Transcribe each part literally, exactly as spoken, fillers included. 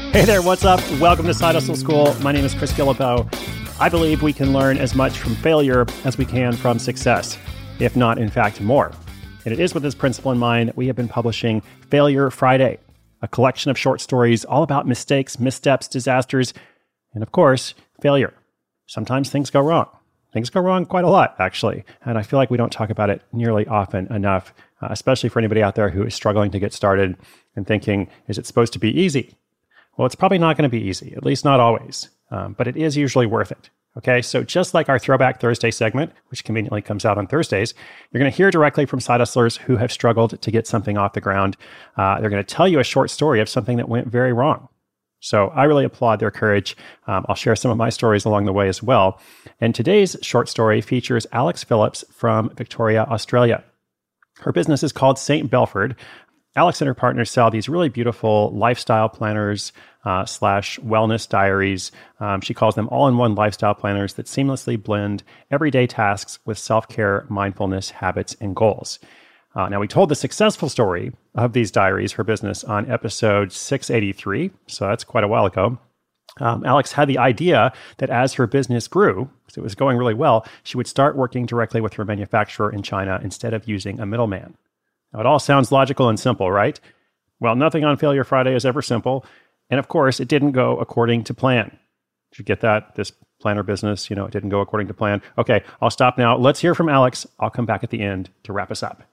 Hey there, what's up? Welcome to Side Hustle School. My name is Chris Guillebeau. I believe we can learn as much from failure as we can from success, if not, in fact, more. And it is with this principle in mind that we have been publishing Failure Friday, a collection of short stories all about mistakes, missteps, disasters, and of course, failure. Sometimes things go wrong. Things go wrong quite a lot, actually. And I feel like we don't talk about it nearly often enough, uh, especially for anybody out there who is struggling to get started and thinking, is it supposed to be easy? Well, it's probably not going to be easy, at least not always, um, but it is usually worth it. Okay, so just like our Throwback Thursday segment, which conveniently comes out on Thursdays, you're going to hear directly from side hustlers who have struggled to get something off the ground. Uh, they're going to tell you a short story of something that went very wrong. So I really applaud their courage. Um, I'll share some of my stories along the way as well. And today's short story features Alex Phillips from Victoria, Australia. Her business is called Saint Belford. Alex and her partner sell these really beautiful lifestyle planners uh, slash wellness diaries. Um, she calls them all-in-one lifestyle planners that seamlessly blend everyday tasks with self-care, mindfulness, habits, and goals. Uh, now, we told the successful story of these diaries, her business, on episode six eighty-three, so that's quite a while ago. Um, Alex had the idea that as her business grew, because it was going really well, she would start working directly with her manufacturer in China instead of using a middleman. Now, it all sounds logical and simple, right? Well, nothing on Failure Friday is ever simple. And of course, it didn't go according to plan. Did you get that? This planner business, you know, it didn't go according to plan. Okay, I'll stop now. Let's hear from Alex. I'll come back at the end to wrap us up.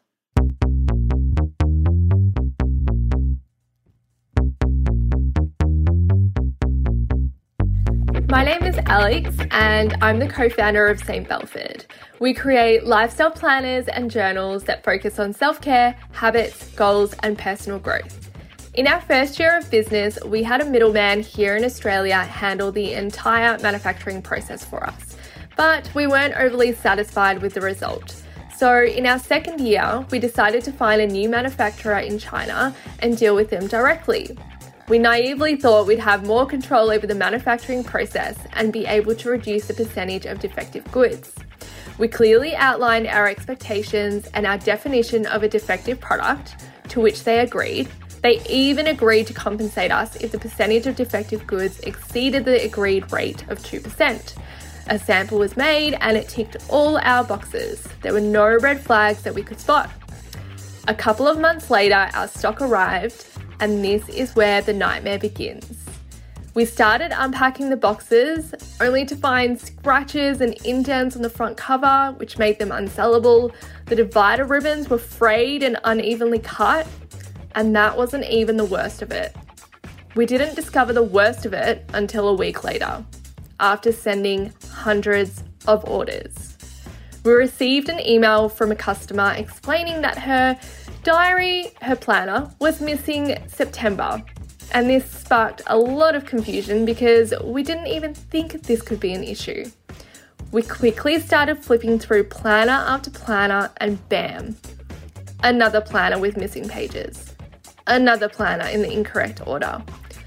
My name is Alex and I'm the co-founder of Saint Belford. We create lifestyle planners and journals that focus on self-care, habits, goals, and personal growth. In our first year of business, we had a middleman here in Australia handle the entire manufacturing process for us, but we weren't overly satisfied with the result. So in our second year, we decided to find a new manufacturer in China and deal with them directly. We naively thought we'd have more control over the manufacturing process and be able to reduce the percentage of defective goods. We clearly outlined our expectations and our definition of a defective product, to which they agreed. They even agreed to compensate us if the percentage of defective goods exceeded the agreed rate of two percent. A sample was made and it ticked all our boxes. There were no red flags that we could spot. A couple of months later, our stock arrived, and this is where the nightmare begins. We started unpacking the boxes, only to find scratches and indents on the front cover, which made them unsellable. The divider ribbons were frayed and unevenly cut, and that wasn't even the worst of it. We didn't discover the worst of it until a week later, after sending hundreds of orders. We received an email from a customer explaining that her diary, her planner, was missing September. And this sparked a lot of confusion because we didn't even think this could be an issue. We quickly started flipping through planner after planner and bam, another planner with missing pages. Another planner in the incorrect order.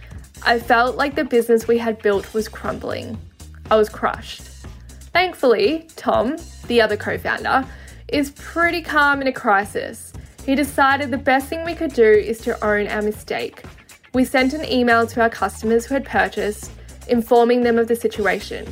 I felt like the business we had built was crumbling. I was crushed. Thankfully, Tom, the other co-founder, is pretty calm in a crisis. He decided the best thing we could do is to own our mistake. We sent an email to our customers who had purchased, informing them of the situation.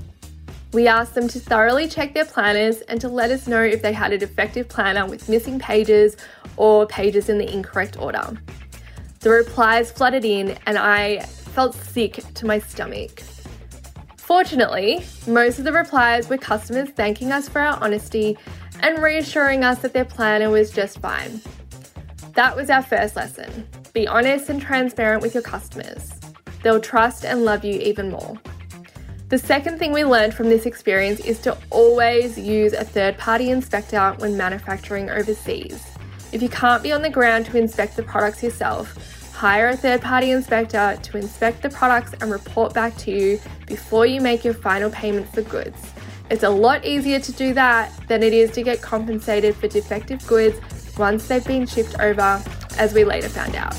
We asked them to thoroughly check their planners and to let us know if they had a defective planner with missing pages or pages in the incorrect order. The replies flooded in and I felt sick to my stomach. Fortunately, most of the replies were customers thanking us for our honesty and reassuring us that their planner was just fine. That was our first lesson. Be honest and transparent with your customers. They'll trust and love you even more. The second thing we learned from this experience is to always use a third-party inspector when manufacturing overseas. If you can't be on the ground to inspect the products yourself, hire a third-party inspector to inspect the products and report back to you before you make your final payment for goods. It's a lot easier to do that than it is to get compensated for defective goods once they've been shipped over, as we later found out.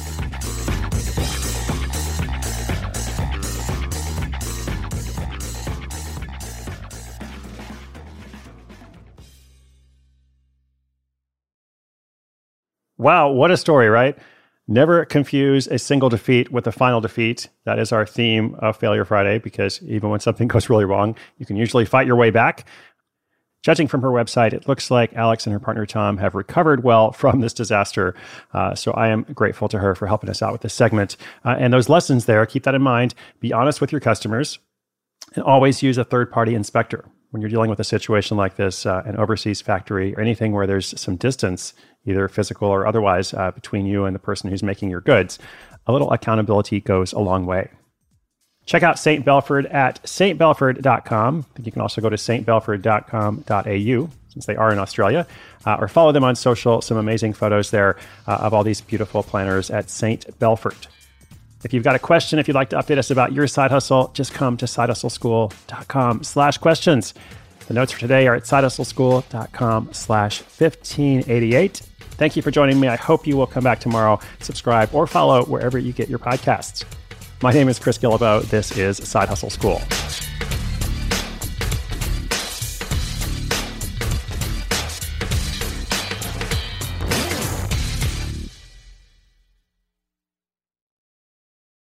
Wow, what a story, right? Never confuse a single defeat with a final defeat. That is our theme of Failure Friday, because even when something goes really wrong, you can usually fight your way back. Judging from her website, it looks like Alex and her partner Tom have recovered well from this disaster. Uh, so I am grateful to her for helping us out with this segment. Uh, and those lessons there, keep that in mind. Be honest with your customers and always use a third-party inspector. When you're dealing with a situation like this, uh, an overseas factory or anything where there's some distance, either physical or otherwise, uh, between you and the person who's making your goods, a little accountability goes a long way. Check out Saint Belford at saint belford dot com. I think you can also go to saint belford dot com dot a u, since they are in Australia, uh, or follow them on social. Some amazing photos there uh, of all these beautiful planners at Saint Belford. If you've got a question, if you'd like to update us about your side hustle, just come to side hustle school dot com slash questions. The notes for today are at side hustle school dot com slash fifteen eighty-eight. Thank you for joining me. I hope you will come back tomorrow, subscribe, or follow wherever you get your podcasts. My name is Chris Guillebeau. This is Side Hustle School.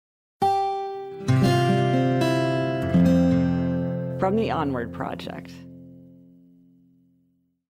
From the Onward Project.